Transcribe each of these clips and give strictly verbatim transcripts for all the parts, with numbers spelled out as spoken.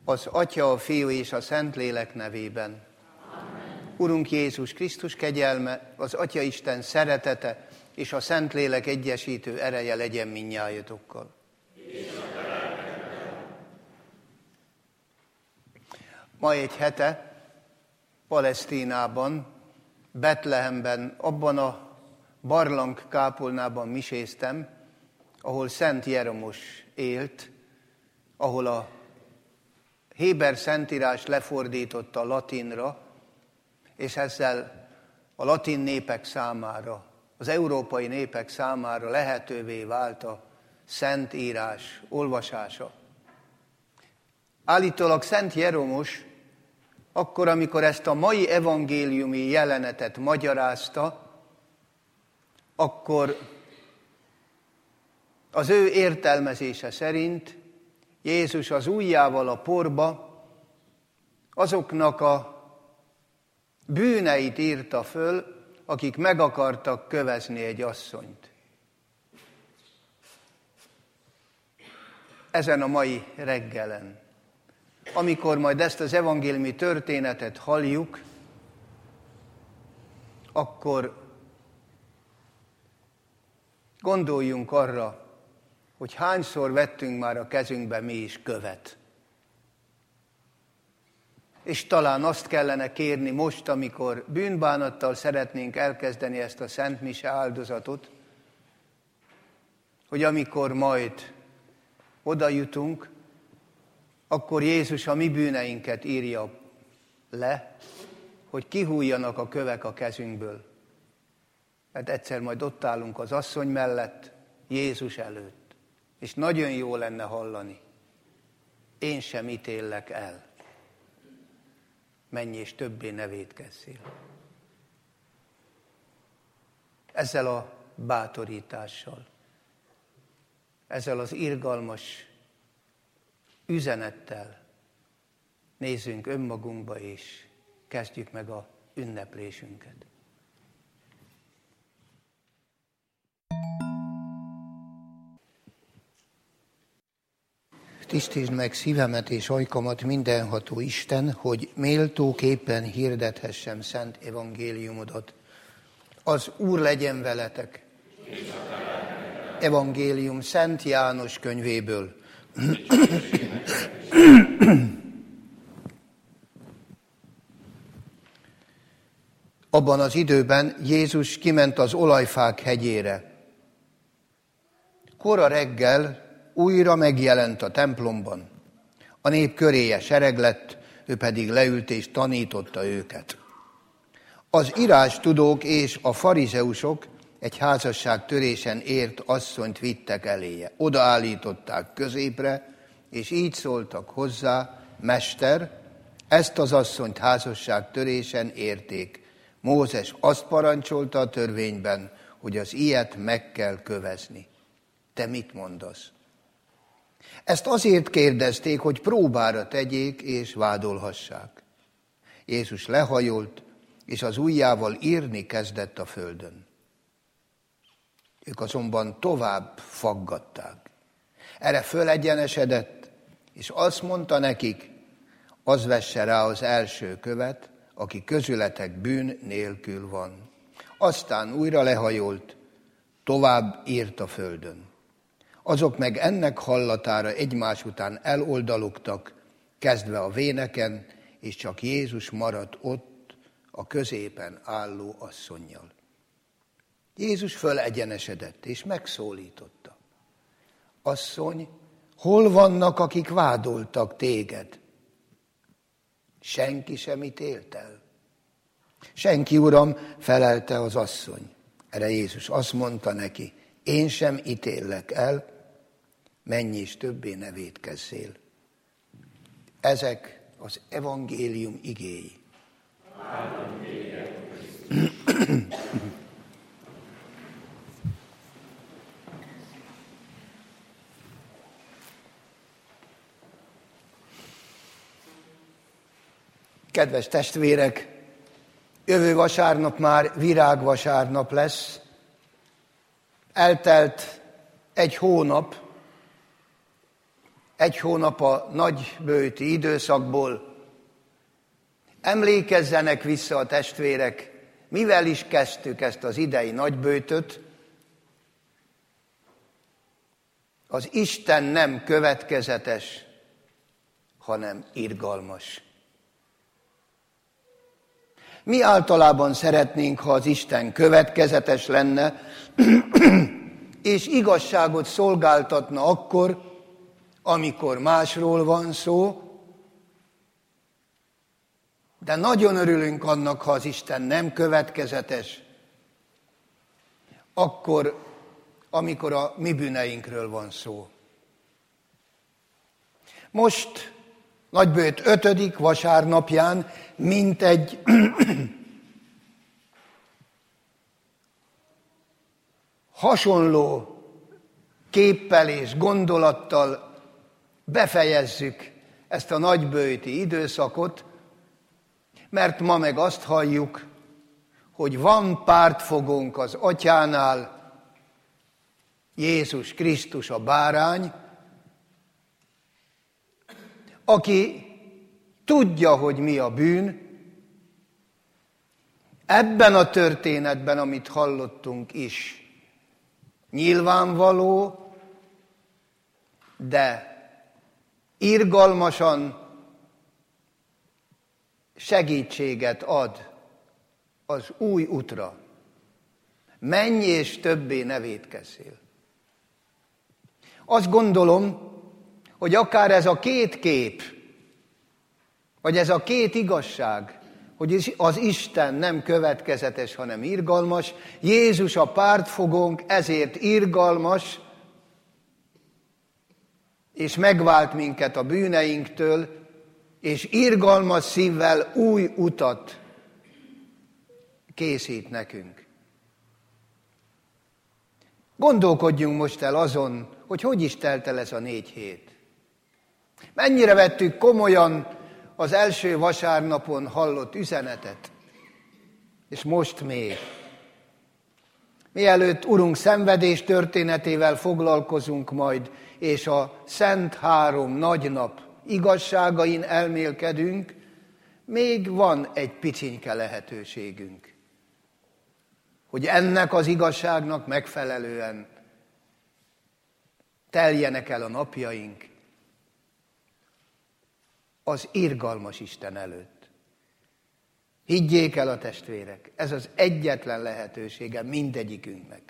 Az Atya, a Fiú és a Szentlélek nevében. Amen. Urunk Jézus Krisztus kegyelme, az Atya Isten szeretete és a Szentlélek egyesítő ereje legyen mindnyájatokkal. Ma egy hete Palesztinában, Betlehemben, abban a barlangkápolnában miséztem, ahol Szent Jeromos élt, ahol a héber szentírás lefordította latinra, és ezzel a latin népek számára, az európai népek számára lehetővé vált a szentírás olvasása. Állítólag Szent Jeromos akkor, amikor ezt a mai evangéliumi jelenetet magyarázta, akkor az ő értelmezése szerint Jézus az ujjával a porba azoknak a bűneit írta föl, akik meg akartak kövezni egy asszonyt. Ezen a mai reggelen, amikor majd ezt az evangéliumi történetet halljuk, akkor gondoljunk arra, hogy hányszor vettünk már a kezünkbe mi is követ. És talán azt kellene kérni most, amikor bűnbánattal szeretnénk elkezdeni ezt a Szent Mise áldozatot, hogy amikor majd oda jutunk, akkor Jézus a mi bűneinket írja le, hogy kihújjanak a kövek a kezünkből. Mert egyszer majd ott állunk az asszony mellett, Jézus előtt. És nagyon jó lenne hallani. Én sem ítéllek el. Menj és többé ne vétkezzél. Ezzel a bátorítással, ezzel az irgalmas üzenettel nézzünk önmagunkba, és kezdjük meg a ünneplésünket. Tisztítsd meg szívemet és ajkamat, mindenható Isten, hogy méltóképpen hirdethessem szent evangéliumodat. Az Úr legyen veletek. Evangélium Szent János könyvéből. Abban az időben Jézus kiment az olajfák hegyére. Kora reggel újra megjelent a templomban. A nép köréje sereg lett, ő pedig leült és tanította őket. Az írástudók és a farizeusok egy házasságtörésen ért asszonyt vittek eléje. Odaállították középre, és így szóltak hozzá: Mester, ezt az asszonyt házasságtörésen érték. Mózes azt parancsolta a törvényben, hogy az ilyet meg kell kövezni. Te mit mondasz? Ezt azért kérdezték, hogy próbára tegyék és vádolhassák. Jézus lehajolt, és az ujjával írni kezdett a földön. Ők azonban tovább faggatták. Erre fölegyenesedett, és azt mondta nekik: az vesse rá az első követ, aki közületek bűn nélkül van. Aztán újra lehajolt, tovább írt a földön. Azok meg ennek hallatára egymás után eloldalogtak, kezdve a véneken, és csak Jézus maradt ott a középen álló asszonnyal. Jézus fölegyenesedett, és megszólította: Asszony, hol vannak, akik vádoltak téged? Senki sem ítélt el. Senki, Uram, felelte az asszony. Erre Jézus azt mondta neki: én sem ítéllek el, menj és többé ne vétkezzél. Ezek az evangélium igéi. Kedves testvérek, jövő vasárnap már virágvasárnap lesz. Eltelt egy hónap, egy hónap a nagyböjti időszakból. Emlékezzenek vissza a testvérek, mivel is kezdtük ezt az idei nagyböjtöt. Az Isten nem következetes, hanem irgalmas. Mi általában szeretnénk, ha az Isten következetes lenne, és igazságot szolgáltatna akkor, amikor másról van szó, de nagyon örülünk annak, ha az Isten nem következetes, akkor, amikor a mi bűneinkről van szó. Most nagyböjt ötödik vasárnapján mintegy hasonló képpel és gondolattal befejezzük ezt a nagyböjti időszakot, mert ma meg azt halljuk, hogy van pártfogónk az Atyánál, Jézus Krisztus a bárány, aki tudja, hogy mi a bűn. Ebben a történetben, amit hallottunk is, nyilvánvaló, de irgalmasan segítséget ad az új útra. Menj és többé ne vétkezzél. Azt gondolom, hogy akár ez a két kép, vagy ez a két igazság, hogy az Isten nem következetes, hanem irgalmas, Jézus a pártfogónk, ezért irgalmas, és megvált minket a bűneinktől, és irgalmas szívvel új utat készít nekünk. Gondolkodjunk most el azon, hogy hogy is telt el ez a négy hét. Mennyire vettük komolyan az első vasárnapon hallott üzenetet, és most még. Mielőtt Urunk szenvedés történetével foglalkozunk majd, és a Szent Három nagynap igazságain elmélkedünk, még van egy picsinke lehetőségünk, hogy ennek az igazságnak megfelelően teljenek el a napjaink az irgalmas Isten előtt. Higgyék el a testvérek, ez az egyetlen lehetősége mindegyikünknek.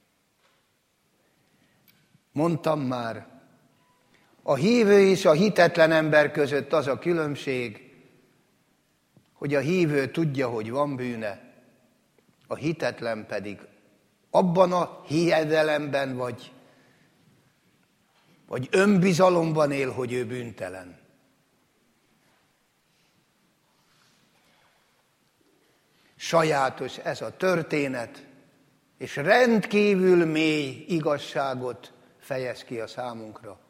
Mondtam már, a hívő és a hitetlen ember között az a különbség, hogy a hívő tudja, hogy van bűne, a hitetlen pedig abban a hiedelemben vagy, vagy önbizalomban él, hogy ő bűntelen. Sajátos ez a történet, és rendkívül mély igazságot fejez ki a számunkra.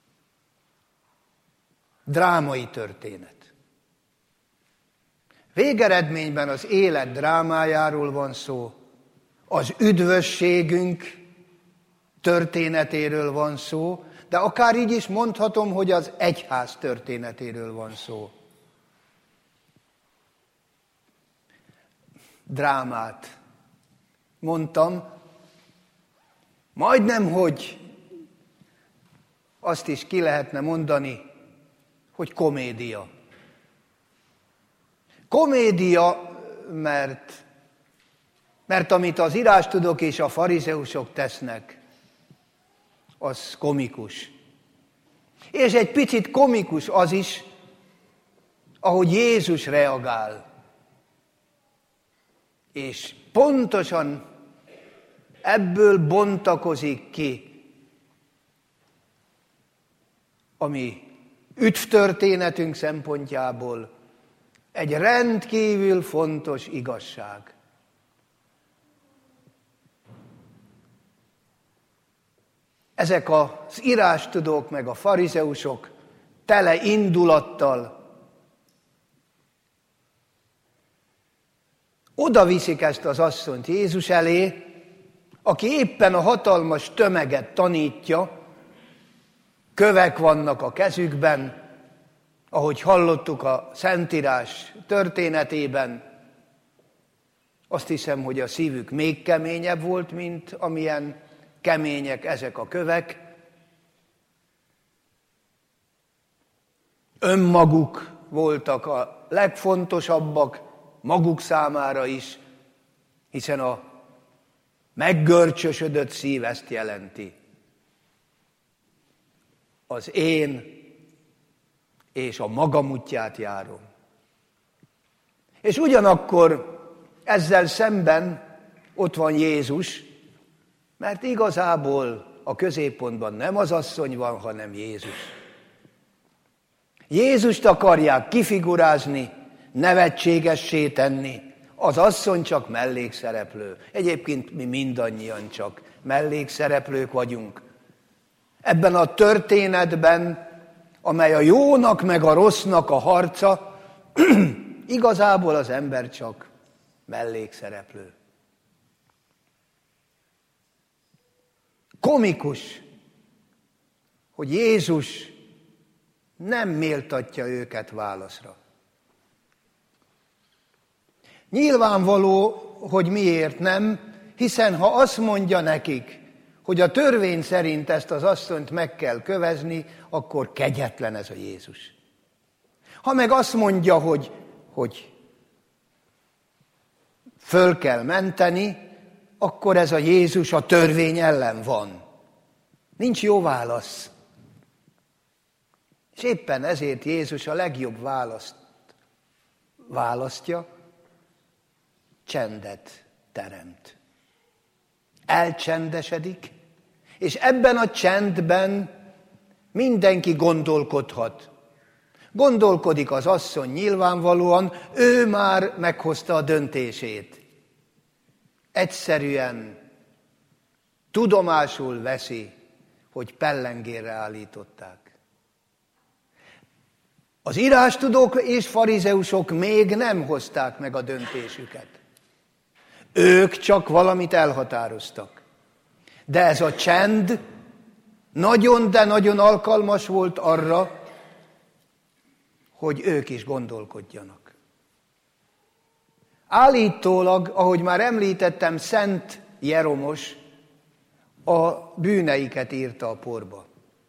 Drámai történet. Végeredményben az élet drámájáról van szó, az üdvösségünk történetéről van szó, de akár így is mondhatom, hogy az egyház történetéről van szó. Drámát mondtam, majdnem, hogy azt is ki lehetne mondani, hogy komédia. Komédia, mert, mert amit az írástudók és a farizeusok tesznek, az komikus. És egy picit komikus az is, ahogy Jézus reagál. És pontosan ebből bontakozik ki, ami üdvtörténetünk szempontjából egy rendkívül fontos igazság. Ezek az írástudók meg a farizeusok tele indulattal oda viszik ezt az asszonyt Jézus elé, aki éppen a hatalmas tömeget tanítja, kövek vannak a kezükben, ahogy hallottuk a Szentírás történetében. Azt hiszem, hogy a szívük még keményebb volt, mint amilyen kemények ezek a kövek. Önmaguk voltak a legfontosabbak, maguk számára is, hiszen a meggörcsösödött szív ezt jelenti. Az én és a magam útját járom. És ugyanakkor ezzel szemben ott van Jézus, mert igazából a középpontban nem az asszony van, hanem Jézus. Jézust akarják kifigurázni, nevetségessé tenni, az asszony csak mellékszereplő. Egyébként mi mindannyian csak mellékszereplők vagyunk. Ebben a történetben, amely a jónak meg a rossznak a harca, igazából az ember csak mellékszereplő. Komikus, hogy Jézus nem méltatja őket válaszra. Nyilvánvaló, hogy miért nem, hiszen ha azt mondja nekik, hogy a törvény szerint ezt az asszonyt meg kell kövezni, akkor kegyetlen ez a Jézus. Ha meg azt mondja, hogy, hogy föl kell menteni, akkor ez a Jézus a törvény ellen van. Nincs jó válasz. És éppen ezért Jézus a legjobb választ választja, csendet teremt. Elcsendesedik, és ebben a csendben mindenki gondolkodhat. Gondolkodik az asszony nyilvánvalóan, ő már meghozta a döntését. Egyszerűen tudomásul veszi, hogy pellengérre állították. Az írástudók és farizeusok még nem hozták meg a döntésüket. Ők csak valamit elhatároztak. De ez a csend nagyon, de nagyon alkalmas volt arra, hogy ők is gondolkodjanak. Állítólag, ahogy már említettem, Szent Jeromos a bűneiket írta a porba.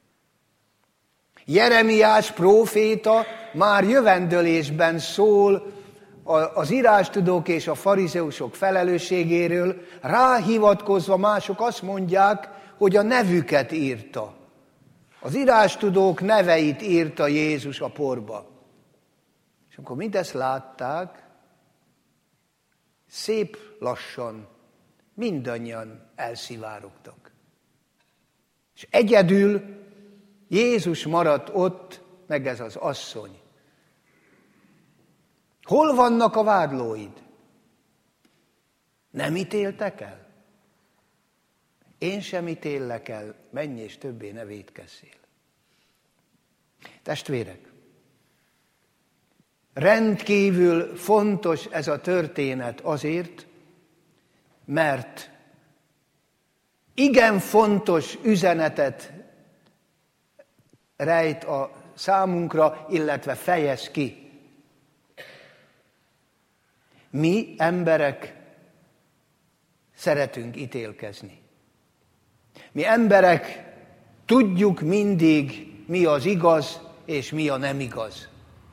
Jeremiás próféta már jövendőlésben szól az írástudók és a farizeusok felelősségéről, ráhivatkozva mások azt mondják, hogy a nevüket írta. Az írástudók neveit írta Jézus a porba. És amikor mindezt látták, szép lassan mindannyian elszivárogtak. És egyedül Jézus maradt ott, meg ez az asszony. Hol vannak a vádlóid? Nem ítéltek el? Én sem ítéllek el, menj és többé ne vétkezzél. Testvérek, rendkívül fontos ez a történet azért, mert igen fontos üzenetet rejt a számunkra, illetve fejez ki. Mi emberek szeretünk ítélkezni. Mi emberek tudjuk mindig, mi az igaz, és mi a nem igaz.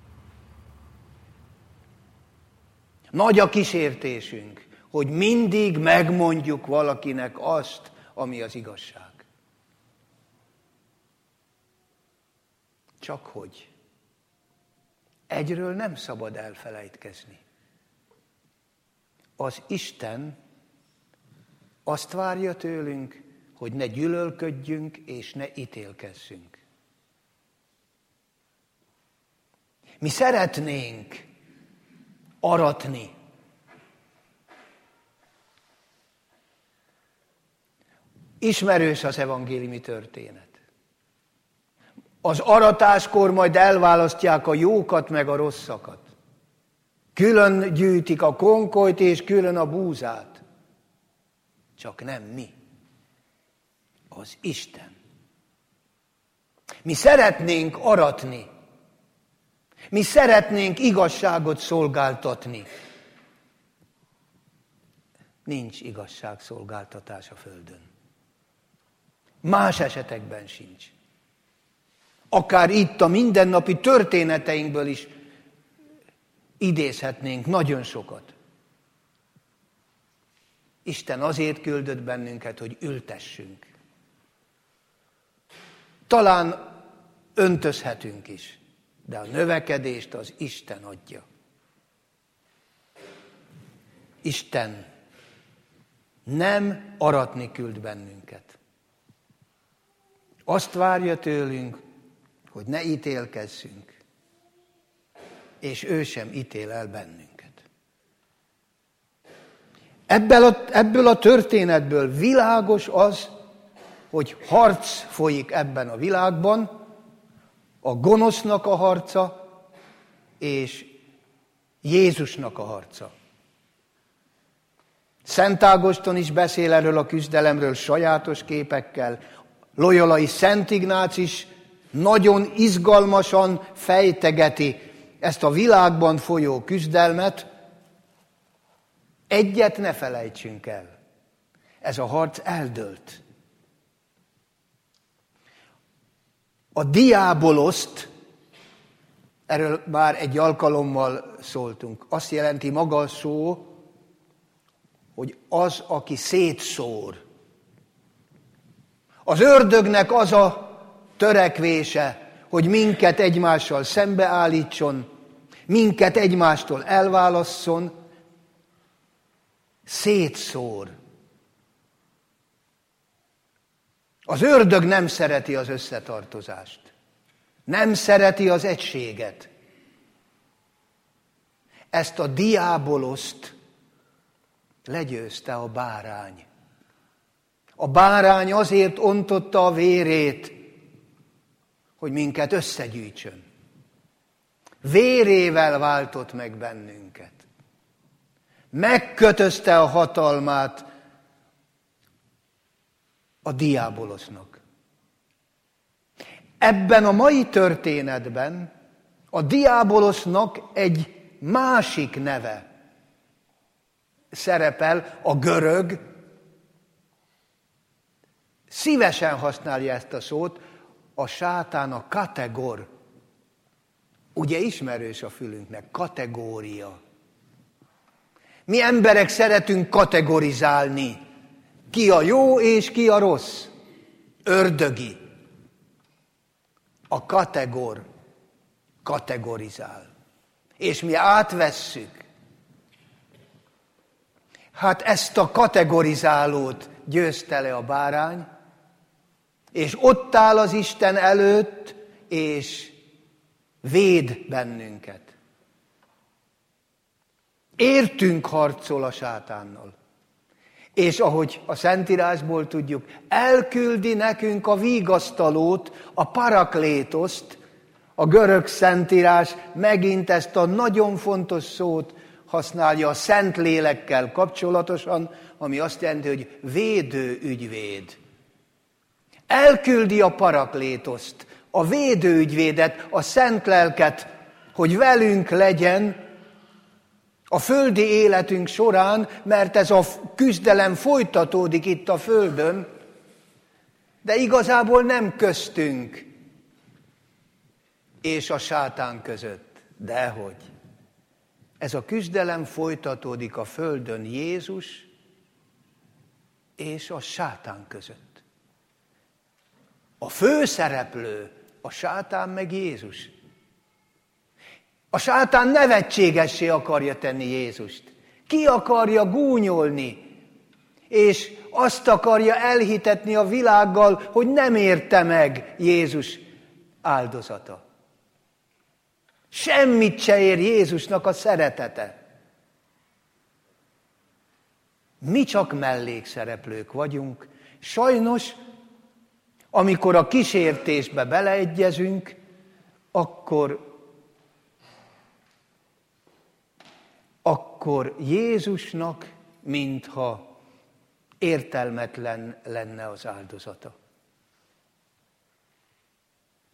Nagy a kísértésünk, hogy mindig megmondjuk valakinek azt, ami az igazság. Csak hogy egyről nem szabad elfelejtkezni. Az Isten azt várja tőlünk, hogy ne gyűlölködjünk és ne ítélkezzünk. Mi szeretnénk aratni. Ismerős az evangéliumi történet. Az aratáskor majd elválasztják a jókat meg a rosszakat. Külön gyűjtik a konkolyt és külön a búzát. Csak nem mi. Az Isten. Mi szeretnénk aratni. Mi szeretnénk igazságot szolgáltatni. Nincs igazságszolgáltatás a földön. Más esetekben sincs. Akár itt a mindennapi történeteinkből is idézhetnénk nagyon sokat. Isten azért küldött bennünket, hogy ültessünk. Talán öntözhetünk is, de a növekedést az Isten adja. Isten nem aratni küld bennünket. Azt várja tőlünk, hogy ne ítélkezzünk, és ő sem ítél el bennünket. Ebből a, ebből a történetből világos az, hogy harc folyik ebben a világban, a gonosznak a harca, és Jézusnak a harca. Szent Ágoston is beszél erről a küzdelemről sajátos képekkel. Loyolai Szent Ignác is nagyon izgalmasan fejtegeti ezt a világban folyó küzdelmet. Egyet ne felejtsünk el. Ez a harc eldőlt. A diáboloszt, erről már egy alkalommal szóltunk, azt jelenti maga a szó, hogy az, aki szétszór. Az ördögnek az a törekvése, hogy minket egymással szembeállítson, minket egymástól elválasszon, szétszór. Az ördög nem szereti az összetartozást. Nem szereti az egységet. Ezt a diáboloszt legyőzte a bárány. A bárány azért ontotta a vérét, hogy minket összegyűjtsön. Vérével váltott meg bennünket. Megkötözte a hatalmát a diábolosznak. Ebben a mai történetben a diábolosznak egy másik neve szerepel, a görög. Szívesen használja ezt a szót, a sátán a kategor. Ugye ismerős a fülünknek, kategória. Mi emberek szeretünk kategorizálni. Ki a jó és ki a rossz. Ördögi. A kategor kategorizál. És mi átvesszük. Hát ezt a kategorizálót győzte le a bárány, és ott áll az Isten előtt, és véd bennünket. Értünk harcol a sátánnal. És ahogy a Szentírásból tudjuk, elküldi nekünk a vigasztalót, a paraklétoszt, a görög Szentírás megint ezt a nagyon fontos szót használja a Szentlélekkel kapcsolatosan, ami azt jelenti, hogy védő ügyvéd. Elküldi a paraklétoszt, a védő ügyvédet, a Szent Lelket, hogy velünk legyen a földi életünk során, mert ez a küzdelem folytatódik itt a földön, de igazából nem köztünk és a sátán között. Dehogy. Ez a küzdelem folytatódik a földön Jézus és a sátán között. A főszereplő a sátán meg Jézus. A sátán nevetségessé akarja tenni Jézust. Ki akarja gúnyolni, és azt akarja elhitetni a világgal, hogy nem érte meg Jézus áldozata. Semmit se ér Jézusnak a szeretete. Mi csak mellékszereplők vagyunk. Sajnos, amikor a kísértésbe beleegyezünk, akkor, akkor Jézusnak mintha értelmetlen lenne az áldozata.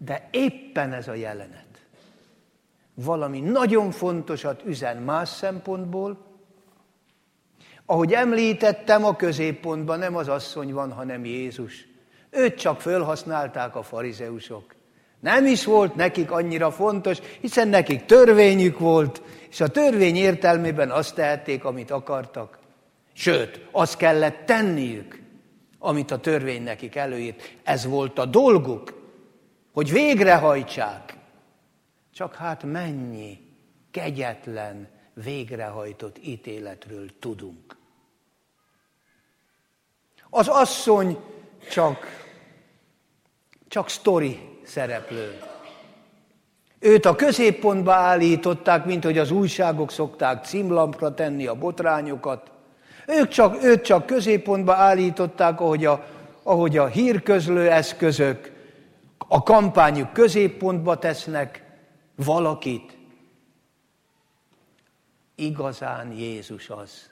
De éppen ez a jelenet valami nagyon fontosat üzen más szempontból. Ahogy említettem, a középpontban nem az asszony van, hanem Jézus. Őt csak fölhasználták a farizeusok. Nem is volt nekik annyira fontos, hiszen nekik törvényük volt, és a törvény értelmében azt tehették, amit akartak. Sőt, azt kellett tenniük, amit a törvény nekik előírt. Ez volt a dolguk, hogy végrehajtsák. Csak hát mennyi kegyetlen, végrehajtott ítéletről tudunk. Az asszony csak, csak sztori szereplő. Őt a középpontba állították, mint hogy az újságok szokták címlapra tenni a botrányokat. Ők csak, őt csak középpontba állították, ahogy a, ahogy a hírközlő eszközök a kampányuk középpontba tesznek valakit. Igazán Jézus az,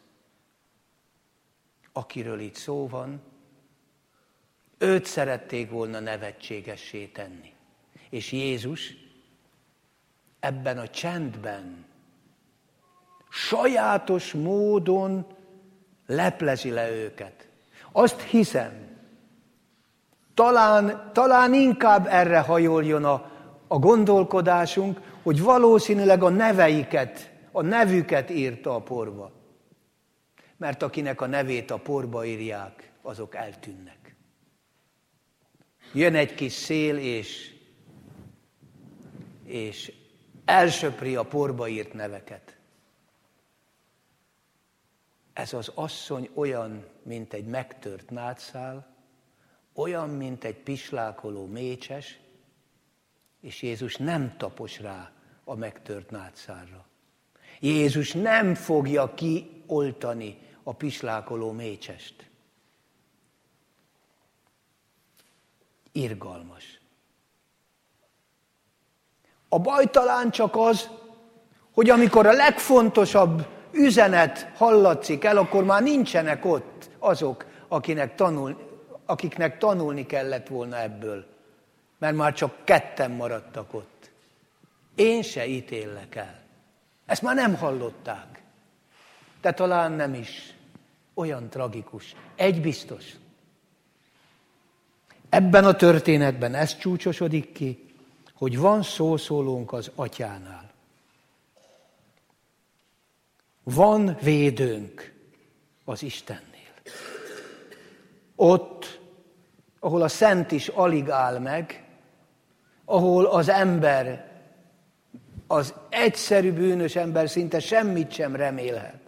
akiről itt szó van, őt szerették volna nevetségessé tenni. És Jézus ebben a csendben sajátos módon leplezi le őket. Azt hiszem, talán, talán inkább erre hajoljon a, a gondolkodásunk, hogy valószínűleg a neveiket, a nevüket írta a porba. Mert akinek a nevét a porba írják, azok eltűnnek. Jön egy kis szél, és, és elsöpri a porba írt neveket. Ez az asszony olyan, mint egy megtört nátszál, olyan, mint egy pislákoló mécses, és Jézus nem tapos rá a megtört nátszálra. Jézus nem fogja kioltani a pislákoló mécsest. Irgalmas. A baj talán csak az, hogy amikor a legfontosabb üzenet hallatszik el, akkor már nincsenek ott azok, akinek, tanul, akiknek tanulni kellett volna ebből. Mert már csak ketten maradtak ott. Én se ítéllek el. Ezt már nem hallották. De talán nem is olyan tragikus. Egy biztos. Ebben a történetben ez csúcsosodik ki, hogy van szószólónk az Atyánál. Van védőnk az Istennél. Ott, ahol a szent is alig áll meg, ahol az ember, az egyszerű bűnös ember szinte semmit sem remélhet.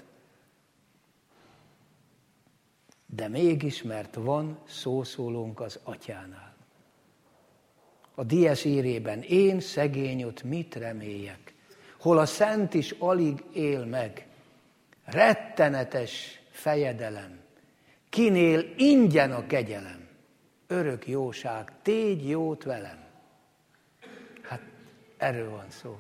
De mégis, mert van szószólónk az Atyánál. A Dies Irében én szegényot mit reméljek, hol a szent is alig él meg. Rettenetes fejedelem, kinél ingyen a kegyelem, örök jóság, tégy jót velem. Hát erről van szó.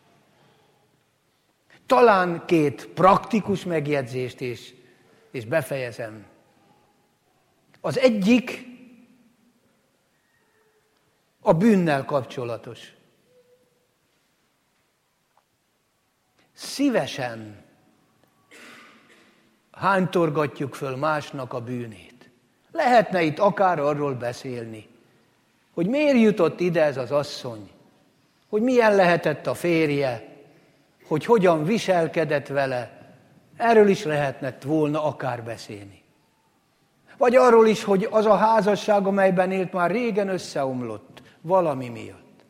Talán két praktikus megjegyzést is, és befejezem. Az egyik a bűnnel kapcsolatos. Szívesen hánytorgatjuk föl másnak a bűnét. Lehetne itt akár arról beszélni, hogy miért jutott ide ez az asszony, hogy milyen lehetett a férje, hogy hogyan viselkedett vele, erről is lehetne volna akár beszélni. Vagy arról is, hogy az a házasság, amelyben élt, már régen összeomlott valami miatt.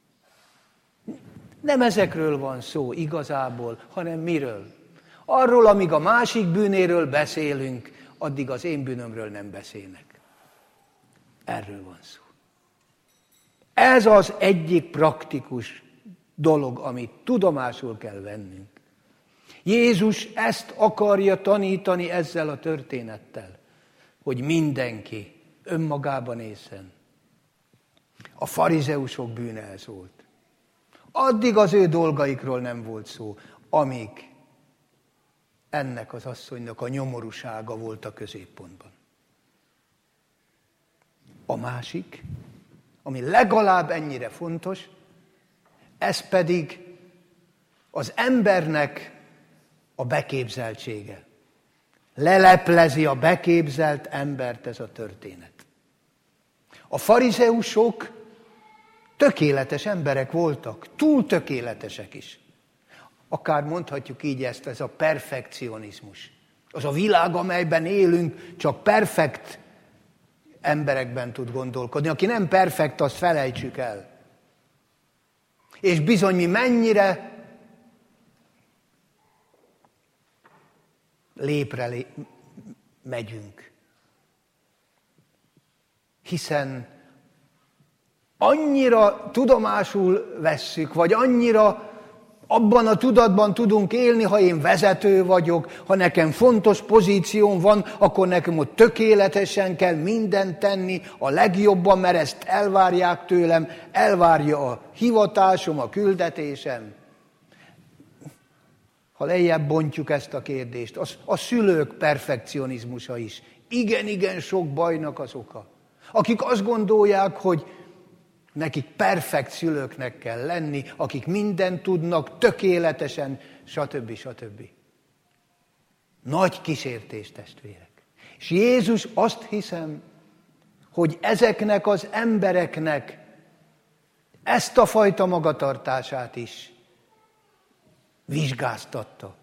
Nem ezekről van szó igazából, hanem miről? Arról, amíg a másik bűnéről beszélünk, addig az én bűnömről nem beszélnek. Erről van szó. Ez az egyik praktikus dolog, amit tudomásul kell vennünk. Jézus ezt akarja tanítani ezzel a történettel, hogy mindenki önmagában észen. A farizeusok bűne ez volt. Addig az ő dolgaikról nem volt szó, amíg ennek az asszonynak a nyomorúsága volt a középpontban. A másik, ami legalább ennyire fontos, ez pedig az embernek a beképzeltsége. Leleplezi a beképzelt embert ez a történet. A farizeusok tökéletes emberek voltak, túl tökéletesek is. Akár mondhatjuk így ezt, ez a perfekcionizmus. Az a világ, amelyben élünk, csak perfekt emberekben tud gondolkodni. Aki nem perfekt, azt felejtsük el. És bizony mi mennyire lépre lé- megyünk. Hiszen annyira tudomásul vesszük, vagy annyira abban a tudatban tudunk élni, ha én vezető vagyok, ha nekem fontos pozícióm van, akkor nekem ott tökéletesen kell mindent tenni, a legjobban, mert ezt elvárják tőlem, elvárja a hivatásom, a küldetésem. Ha lejjebb bontjuk ezt a kérdést, az, a szülők perfekcionizmusa is. Igen-igen sok bajnak az oka. Akik azt gondolják, hogy nekik perfekt szülőknek kell lenni, akik mindent tudnak, tökéletesen, stb. stb. Nagy kísértés, testvérek. És Jézus azt hiszem, hogy ezeknek az embereknek ezt a fajta magatartását is vizsgáztatta.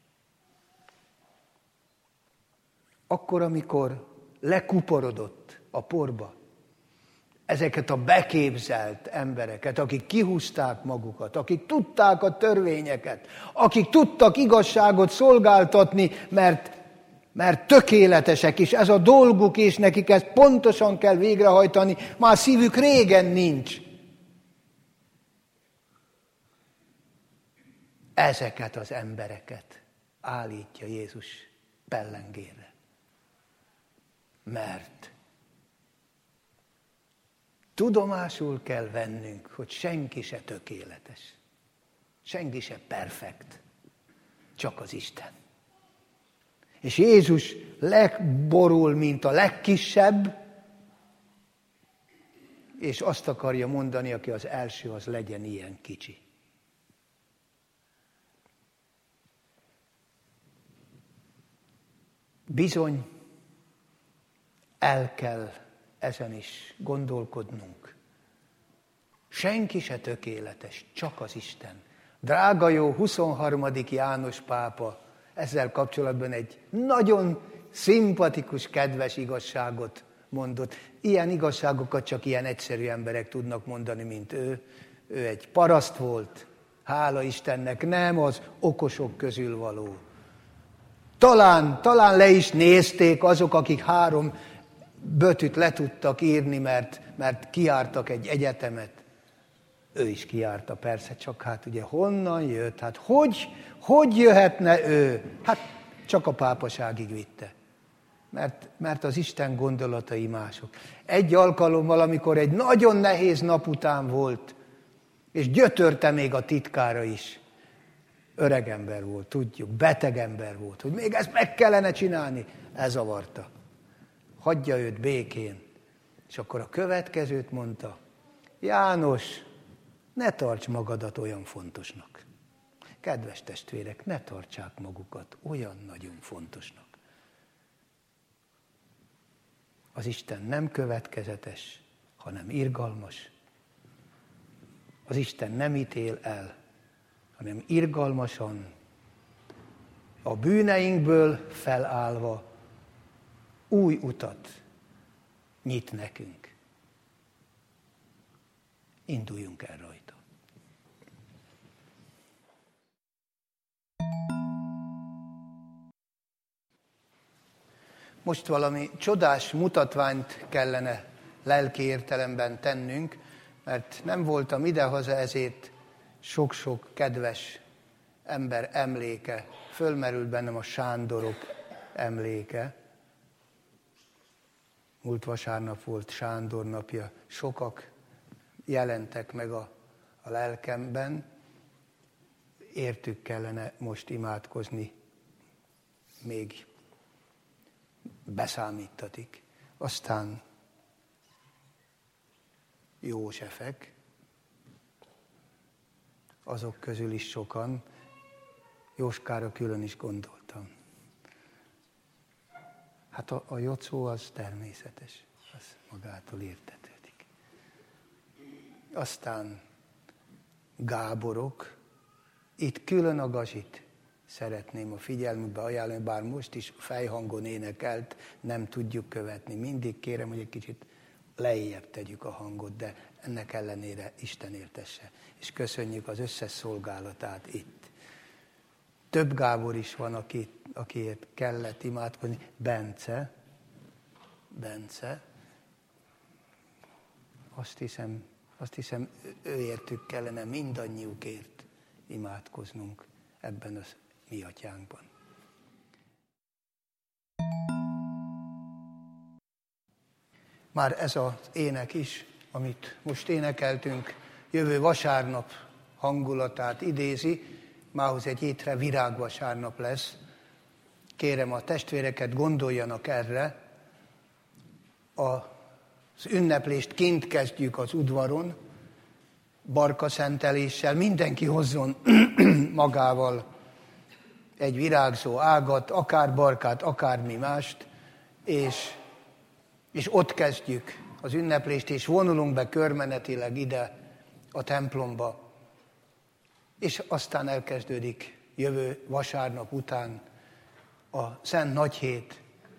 Akkor, amikor lekuporodott a porba, ezeket a beképzelt embereket, akik kihúzták magukat, akik tudták a törvényeket, akik tudtak igazságot szolgáltatni, mert, mert tökéletesek, és ez a dolguk, és nekik ezt pontosan kell végrehajtani, már szívük régen nincs. Ezeket az embereket állítja Jézus pellengére. Mert tudomásul kell vennünk, hogy senki se tökéletes. Senki se perfekt. Csak az Isten. És Jézus legborul, mint a legkisebb, és azt akarja mondani, aki az első, az legyen ilyen kicsi. Bizony, el kell ezen is gondolkodnunk. Senki se tökéletes, csak az Isten. Drága jó huszonharmadik János pápa ezzel kapcsolatban egy nagyon szimpatikus, kedves igazságot mondott. Ilyen igazságokat csak ilyen egyszerű emberek tudnak mondani, mint ő. Ő egy paraszt volt, hála Istennek, nem az okosok közül való. Talán, talán le is nézték azok, akik három bötüt le tudtak írni, mert, mert kijártak egy egyetemet. Ő is kijárta, persze, csak hát ugye honnan jött? Hát hogy, hogy jöhetne ő? Hát csak a pápaságig vitte. Mert, mert az Isten gondolatai mások. Egy alkalommal, amikor egy nagyon nehéz nap után volt, és gyötörte még a titkára is, öreg ember volt, tudjuk, beteg ember volt, hogy még ezt meg kellene csinálni, elzavarta. Hagyja őt békén. És akkor a következőt mondta, János, ne tarts magadat olyan fontosnak. Kedves testvérek, ne tartsák magukat olyan nagyon fontosnak. Az Isten nem következetes, hanem irgalmas. Az Isten nem ítél el, hanem irgalmasan, a bűneinkből felállva új utat nyit nekünk. Induljunk el rajta. Most valami csodás mutatványt kellene lelki értelemben tennünk, mert nem voltam idehaza, ezért sok-sok kedves ember emléke, fölmerült bennem a Sándorok emléke. Múlt vasárnap volt Sándor napja, sokak jelentek meg a, a lelkemben, értük kellene most imádkozni, még beszámítatik. Aztán Józsefek, azok közül is sokan, Jóskára külön is gondoltam. Hát a, a Jocó az természetes, az magától értetődik. Aztán Gáborok, itt külön a Gazsit szeretném a figyelmükbe ajánlani, bár most is fejhangon énekelt, nem tudjuk követni. Mindig kérem, hogy egy kicsit lejjebb tegyük a hangot, de ennek ellenére Isten értesse. És köszönjük az összes szolgálatát itt. Több Gábor is van, aki, akiért kellett imádkozni. Bence, Bence, azt hiszem, azt hiszem őértük kellene mindannyiukért imádkoznunk ebben az mi atyánkban. Már ez az ének is, amit most énekeltünk, jövő vasárnap hangulatát idézi, mához egy hétre virágvasárnap lesz. Kérem a testvéreket, gondoljanak erre. Az ünneplést kint kezdjük az udvaron, barkaszenteléssel, mindenki hozzon magával egy virágzó ágat, akár barkát, akármi mást, és, és ott kezdjük az ünneplést, és vonulunk be körmenetileg ide a templomba, és aztán elkezdődik jövő vasárnap után a Szent Nagyhét.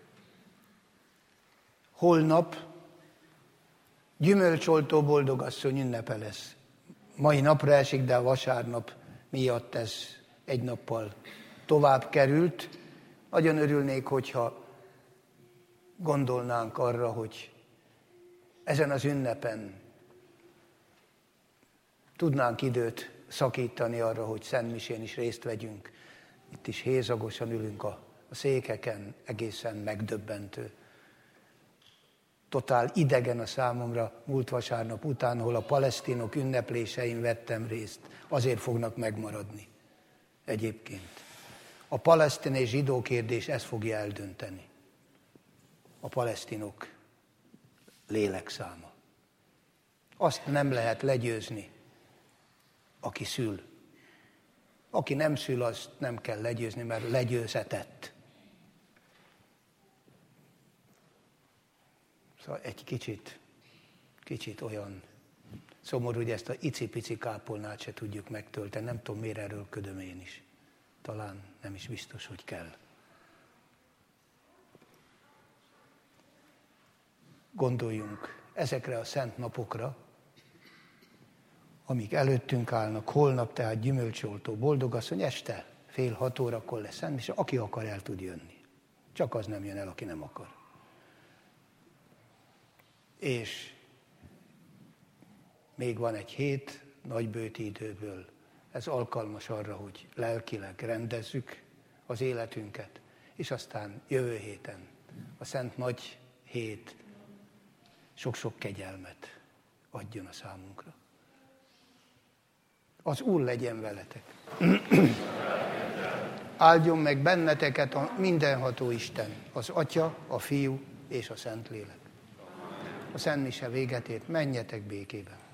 Holnap gyümölcsoltó boldogasszony ünnepe lesz. Mai napra esik, de a vasárnap miatt ez egy nappal tovább került. Nagyon örülnék, hogyha gondolnánk arra, hogy ezen az ünnepen tudnánk időt szakítani arra, hogy szentmisén is részt vegyünk. Itt is hézagosan ülünk a, a székeken, egészen megdöbbentő. Totál idegen a számomra múlt vasárnap után, ahol a palesztinok ünneplésein vettem részt. Azért fognak megmaradni. Egyébként. A palesztin és zsidó kérdés ezt fogja eldönteni. A palesztinok lélekszáma. Azt nem lehet legyőzni, aki szül. Aki nem szül, azt nem kell legyőzni, mert legyőzetett. Szóval egy kicsit, kicsit olyan szomorú, hogy ezt a icipici kápolnát se tudjuk megtölteni. Nem tudom, miért erőlködöm én is. Talán nem is biztos, hogy kell. Gondoljunk ezekre a szent napokra, amik előttünk állnak, holnap tehát gyümölcsoltó boldogasszony, este fél hat órakor lesz szent, és aki akar, el tud jönni. Csak az nem jön el, aki nem akar. És még van egy hét nagybőti időből. Ez alkalmas arra, hogy lelkileg rendezzük az életünket, és aztán jövő héten a Szent Nagy Hét sok-sok kegyelmet adjon a számunkra. Az Úr legyen veletek. Áldjon meg benneteket a mindenható Isten, az Atya, a Fiú és a Szentlélek. A Szent Mise véget ért, menjetek békében.